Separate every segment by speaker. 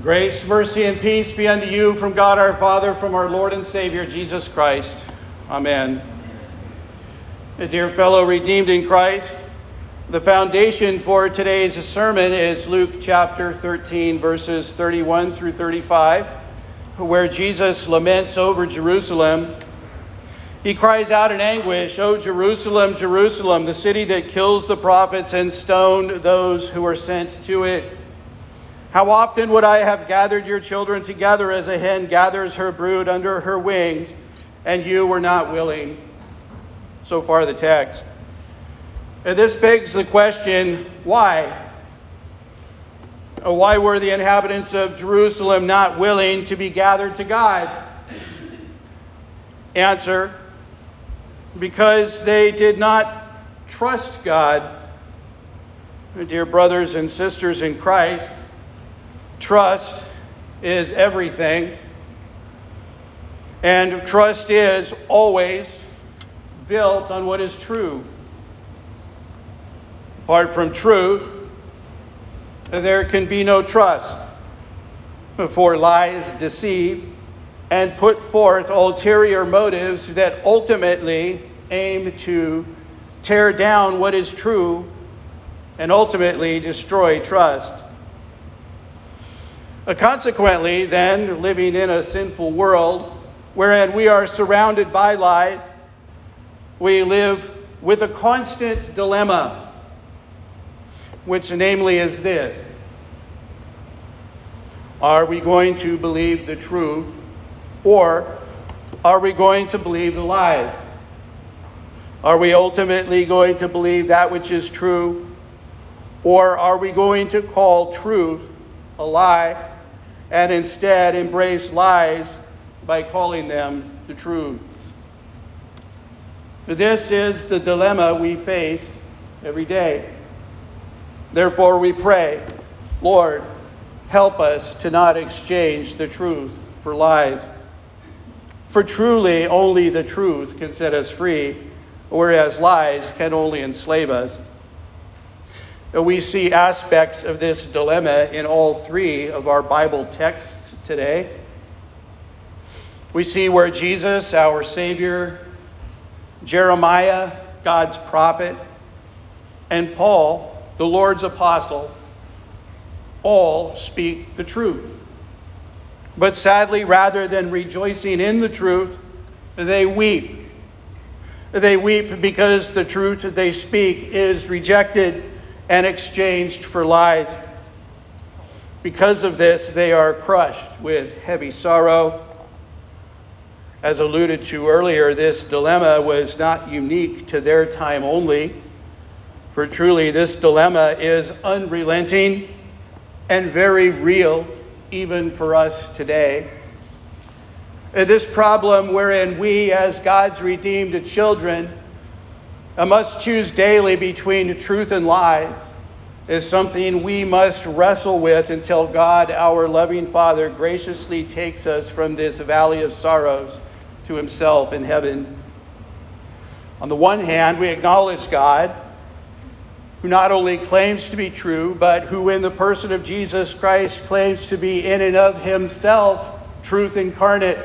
Speaker 1: Grace, mercy, and peace be unto you from God our Father, from our Lord and Savior, Jesus Christ. Amen. Dear fellow redeemed in Christ, the foundation for today's sermon is Luke chapter 13, verses 31 through 35, where Jesus laments over Jerusalem. He cries out in anguish, "O Jerusalem, Jerusalem, the city that kills the prophets and stoned those who are sent to it. How often would I have gathered your children together as a hen gathers her brood under her wings, and you were not willing." So far the text. And this begs the question, why? Why were the inhabitants of Jerusalem not willing to be gathered to God? Answer: because they did not trust God. Dear brothers and sisters in Christ, trust is everything, and trust is always built on what is true. Apart from truth, there can be no trust, for lies deceive and put forth ulterior motives that ultimately aim to tear down what is true and ultimately destroy trust. Consequently, then, living in a sinful world wherein we are surrounded by lies, we live with a constant dilemma, which namely is this: are we going to believe the truth, or are we going to believe the lies? Are we ultimately going to believe that which is true, or are we going to call truth a lie and instead embrace lies by calling them the truth? This is the dilemma we face every day. Therefore we pray, Lord, help us to not exchange the truth for lies. For truly only the truth can set us free, whereas lies can only enslave us. We see aspects of this dilemma in all three of our Bible texts today. We see where Jesus, our Savior, Jeremiah, God's prophet, and Paul, the Lord's apostle, all speak the truth. But sadly, rather than rejoicing in the truth, they weep. They weep because the truth they speak is rejected and exchanged for lies. Because of this, they are crushed with heavy sorrow. As alluded to earlier, this dilemma was not unique to their time only, for truly this dilemma is unrelenting and very real even for us today. This problem wherein we as God's redeemed children must choose daily between truth and lies is something we must wrestle with until God, our loving Father, graciously takes us from this valley of sorrows to himself in heaven. On the one hand, we acknowledge God, who not only claims to be true, but who in the person of Jesus Christ claims to be in and of himself truth incarnate.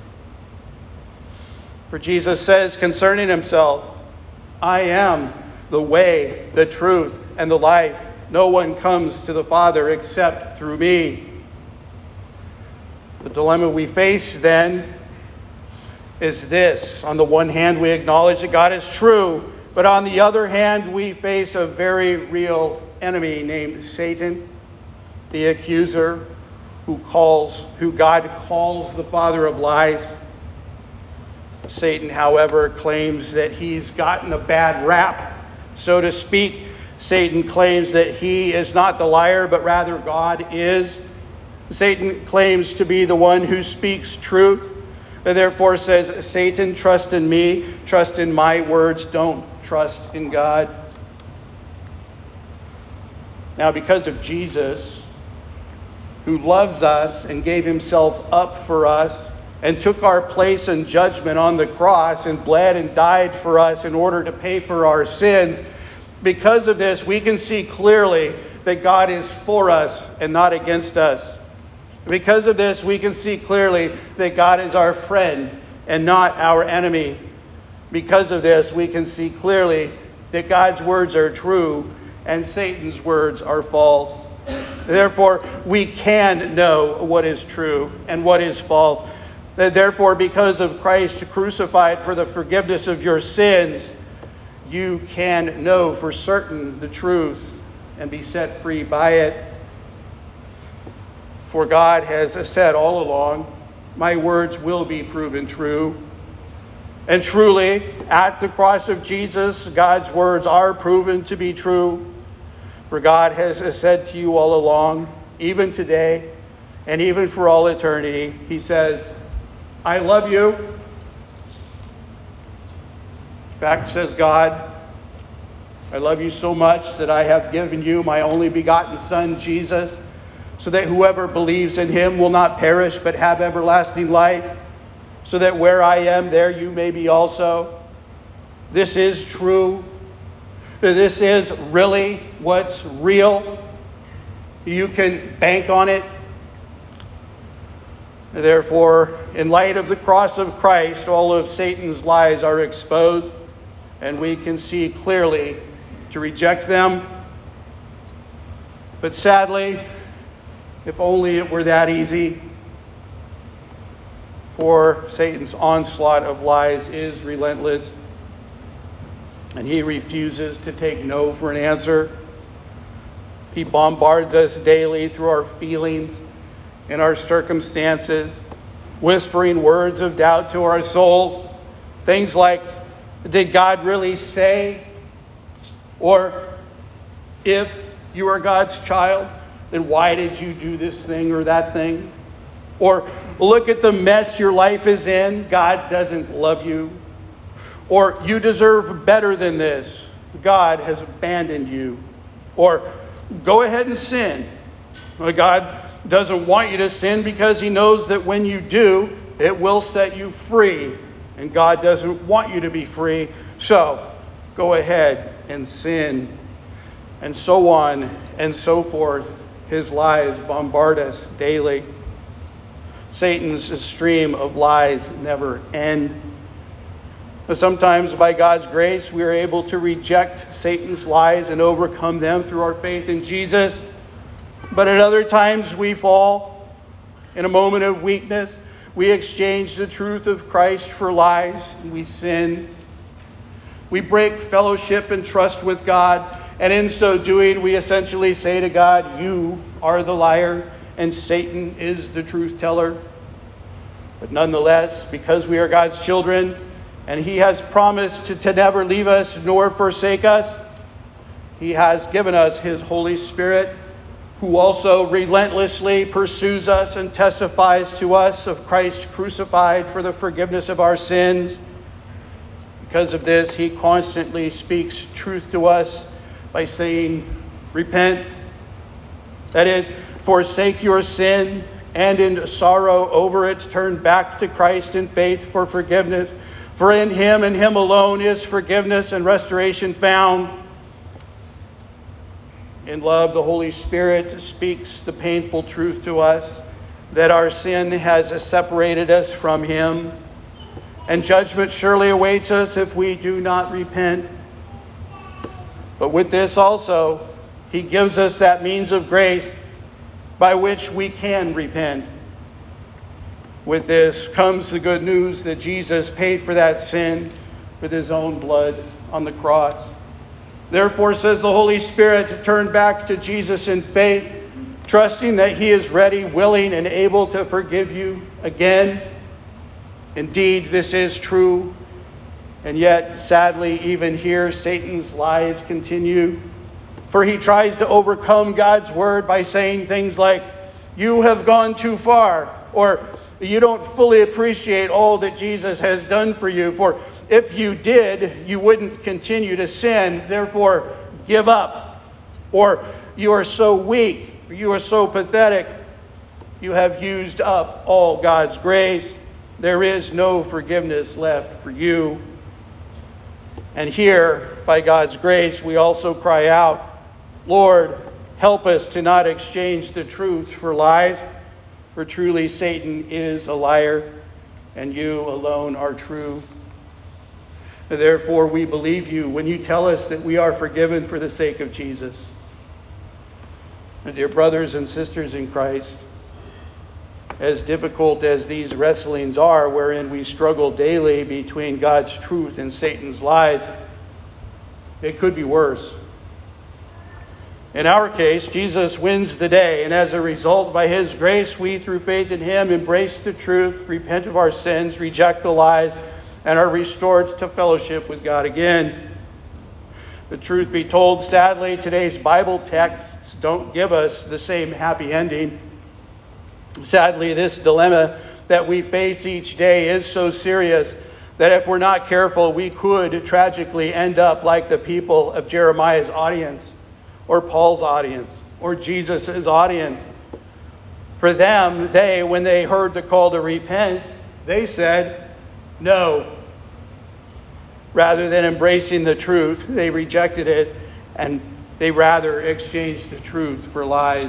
Speaker 1: For Jesus says concerning himself, "I am the way, the truth, and the life. No one comes to the Father except through me." The dilemma we face then is this: on the one hand, we acknowledge that God is true, but on the other hand, we face a very real enemy named Satan, the accuser, who God calls the father of lies. Satan, however, claims that he's gotten a bad rap, so to speak. Satan claims that he is not the liar, but rather God is. Satan claims to be the one who speaks truth, and therefore says, "Satan, trust in me, trust in my words, don't trust in God." Now, because of Jesus, who loves us and gave himself up for us, and took our place in judgment on the cross and bled and died for us in order to pay for our sins, because of this, we can see clearly that God is for us and not against us. Because of this, we can see clearly that God is our friend and not our enemy. Because of this, we can see clearly that God's words are true and Satan's words are false. Therefore, we can know what is true and what is false. Therefore, because of Christ crucified for the forgiveness of your sins, you can know for certain the truth and be set free by it. For God has said all along, my words will be proven true. And truly, at the cross of Jesus, God's words are proven to be true. For God has said to you all along, even today, and even for all eternity, he says, I love you. In fact, says God, I love you so much that I have given you my only begotten Son, Jesus, so that whoever believes in him will not perish but have everlasting life, so that where I am, there you may be also. This is true. This is really what's real. You can bank on it. Therefore, in light of the cross of Christ, all of Satan's lies are exposed, and we can see clearly to reject them. But sadly, if only it were that easy, for Satan's onslaught of lies is relentless, and he refuses to take no for an answer. He bombards us daily through our feelings and our circumstances, whispering words of doubt to our souls. Things like, did God really say? Or, if you are God's child, then why did you do this thing or that thing? Or, look at the mess your life is in. God doesn't love you. Or, you deserve better than this. God has abandoned you. Or, go ahead and sin. God doesn't want you to sin because he knows that when you do, it will set you free. And God doesn't want you to be free. So, go ahead and sin. And so on and so forth. His lies bombard us daily. Satan's stream of lies never end. But sometimes, by God's grace, we are able to reject Satan's lies and overcome them through our faith in Jesus. But at other times, we fall. In a moment of weakness, we exchange the truth of Christ for lies, and we sin. We break fellowship and trust with God, and in so doing, we essentially say to God, you are the liar, and Satan is the truth teller. But nonetheless, because we are God's children, and he has promised to never leave us nor forsake us, he has given us his Holy Spirit, who also relentlessly pursues us and testifies to us of Christ crucified for the forgiveness of our sins. Because of this, he constantly speaks truth to us by saying, repent. That is, forsake your sin, and in sorrow over it, turn back to Christ in faith for forgiveness. For in him and him alone is forgiveness and restoration found. In love, the Holy Spirit speaks the painful truth to us that our sin has separated us from him, and judgment surely awaits us if we do not repent. But with this also, he gives us that means of grace by which we can repent. With this comes the good news that Jesus paid for that sin with his own blood on the cross. Therefore, says the Holy Spirit, to turn back to Jesus in faith, trusting that he is ready, willing, and able to forgive you again. Indeed, this is true. And yet, sadly, even here, Satan's lies continue. For he tries to overcome God's word by saying things like, you have gone too far, or you don't fully appreciate all that Jesus has done for you. For if you did, you wouldn't continue to sin. Therefore, give up. Or you are so weak, or you are so pathetic, you have used up all God's grace. There is no forgiveness left for you. And here, by God's grace, we also cry out, Lord, help us to not exchange the truth for lies. For truly Satan is a liar, and you alone are true. Therefore, we believe you when you tell us that we are forgiven for the sake of Jesus. And dear brothers and sisters in Christ, as difficult as these wrestlings are, wherein we struggle daily between God's truth and Satan's lies, it could be worse. In our case, Jesus wins the day, and as a result, by his grace, we, through faith in him, embrace the truth, repent of our sins, reject the lies, and are restored to fellowship with God again. The truth be told, sadly, today's Bible texts don't give us the same happy ending. Sadly, this dilemma that we face each day is so serious that if we're not careful, we could tragically end up like the people of Jeremiah's audience, or Paul's audience, or Jesus' audience. For them, when they heard the call to repent, they said, no. Rather than embracing the truth, they rejected it, and they rather exchanged the truth for lies.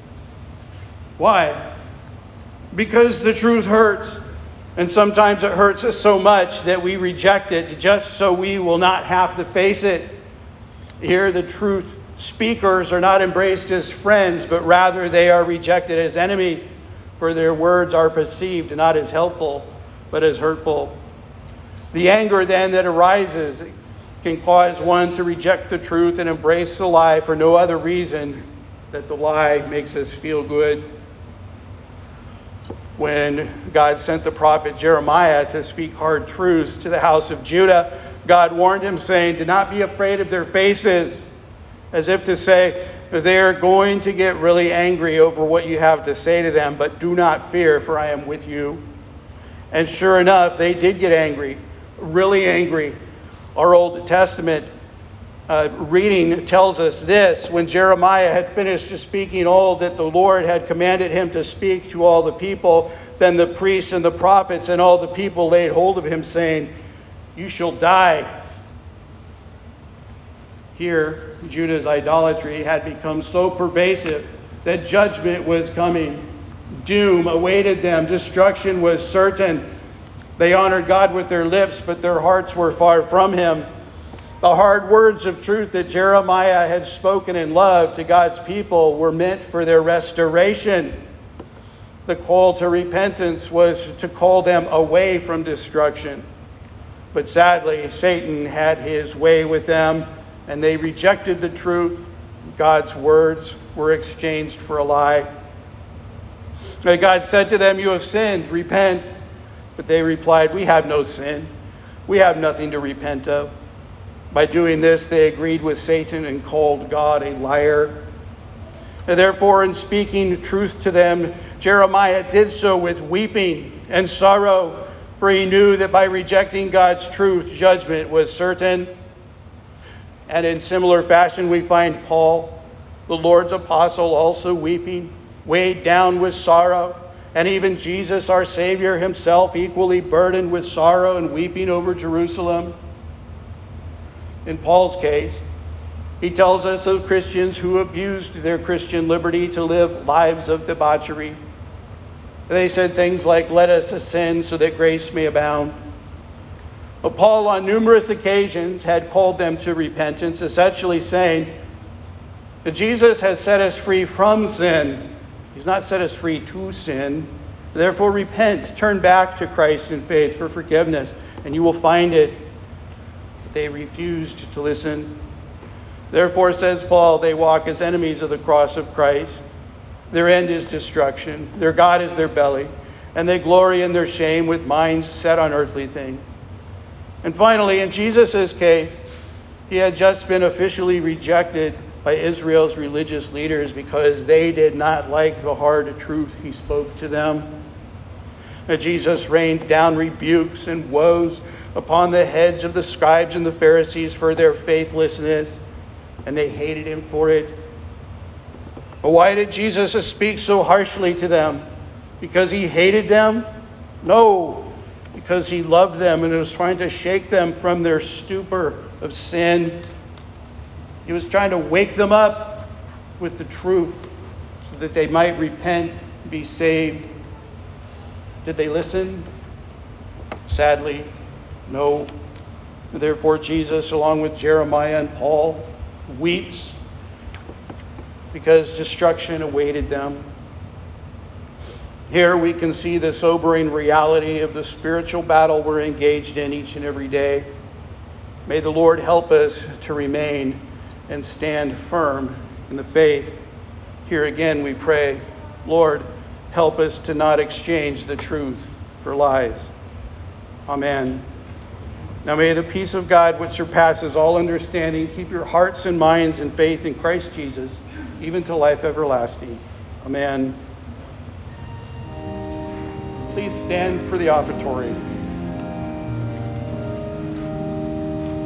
Speaker 1: Why? Because the truth hurts, and sometimes it hurts us so much that we reject it just so we will not have to face it. Here, the truth speakers are not embraced as friends, but rather they are rejected as enemies, for their words are perceived not as helpful, but as hurtful. The anger then that arises can cause one to reject the truth and embrace the lie for no other reason that the lie makes us feel good. When God sent the prophet Jeremiah to speak hard truths to the house of Judah, God warned him, saying, do not be afraid of their faces, as if to say, they're going to get really angry over what you have to say to them, but do not fear, for I am with you. And sure enough, they did get angry, really angry. Our Old Testament reading tells us this: when Jeremiah had finished speaking all that the Lord had commanded him to speak to all the people, then the priests and the prophets and all the people laid hold of him, saying, you shall die. Here, Judah's idolatry had become so pervasive that judgment was coming. Doom awaited them. Destruction was certain. They honored God with their lips, but their hearts were far from him. The hard words of truth that Jeremiah had spoken in love to God's people were meant for their restoration. The call to repentance was to call them away from destruction. But sadly, Satan had his way with them, and they rejected the truth. God's words were exchanged for a lie. God said to them, you have sinned, repent. But they replied, we have no sin. We have nothing to repent of. By doing this, they agreed with Satan and called God a liar. And therefore, in speaking truth to them, Jeremiah did so with weeping and sorrow, for he knew that by rejecting God's truth, judgment was certain. And in similar fashion, we find Paul, the Lord's apostle, also weeping, weighed down with sorrow. And even Jesus, our Savior himself, equally burdened with sorrow and weeping over Jerusalem. In Paul's case, he tells us of Christians who abused their Christian liberty to live lives of debauchery. They said things like, let us ascend so that grace may abound. But Paul, on numerous occasions, had called them to repentance, essentially saying that Jesus has set us free from sin. He's not set us free to sin. Therefore, repent, turn back to Christ in faith for forgiveness, and you will find it. But they refused to listen. Therefore, says Paul, they walk as enemies of the cross of Christ. Their end is destruction. Their God is their belly. And they glory in their shame with minds set on earthly things. And finally, in Jesus' case, he had just been officially rejected by Israel's religious leaders because they did not like the hard truth he spoke to them. And Jesus rained down rebukes and woes upon the heads of the scribes and the Pharisees for their faithlessness, and they hated him for it. But why did Jesus speak so harshly to them? Because he hated them? No, because he loved them and was trying to shake them from their stupor of sin. He was trying to wake them up with the truth so that they might repent, be saved. Did they listen? Sadly, no. Therefore, Jesus, along with Jeremiah and Paul, weeps because destruction awaited them. Here we can see the sobering reality of the spiritual battle we're engaged in each and every day. May the Lord help us to remain and stand firm in the faith. Here again we pray, Lord, help us to not exchange the truth for lies. Amen. Now may the peace of God, which surpasses all understanding, keep your hearts and minds in faith in Christ Jesus, even to life everlasting. Amen. Please stand for the offertory.